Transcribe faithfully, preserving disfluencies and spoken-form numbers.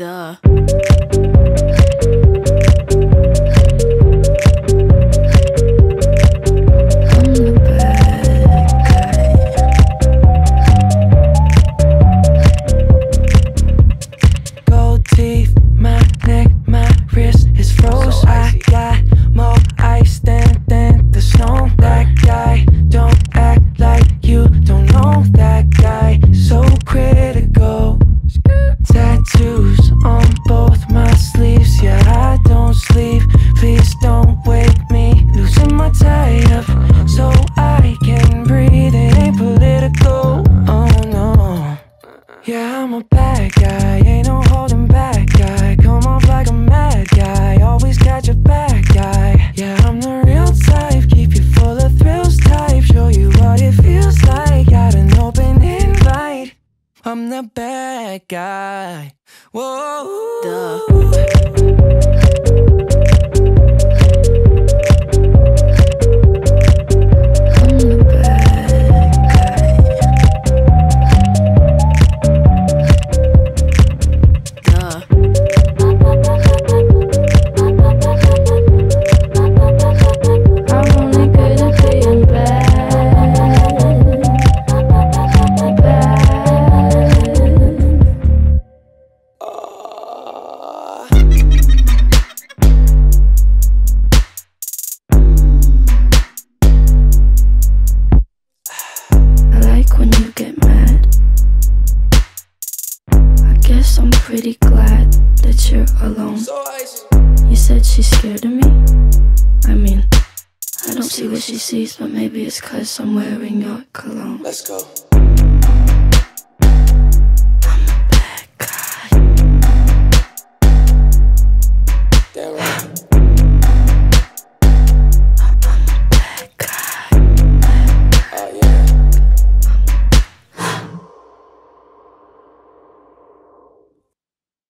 Duh. Gold teeth, my neck, my wrist is froze. So I got more ice than, than the snow. That guy, don't act like you don't know that guy. So critical. Tattoos on both my sleeves. Yeah, I don't sleep. Please don't wake me. Losing my tie up so I can breathe. It ain't political. Oh no. Yeah, I'm a bad guy. Ain't no holding back guy. Come off like a mad guy. Always got your back guy. Yeah, I'm the real type. Keep you full of thrills type. Show you what it feels like. Got an open invite. I'm the bad guy. Whoa. Duh. When you get mad, I guess I'm pretty glad that you're alone. You said she's scared of me. I mean, I don't see what she sees, but maybe it's 'cause I'm wearing your cologne. Let's go.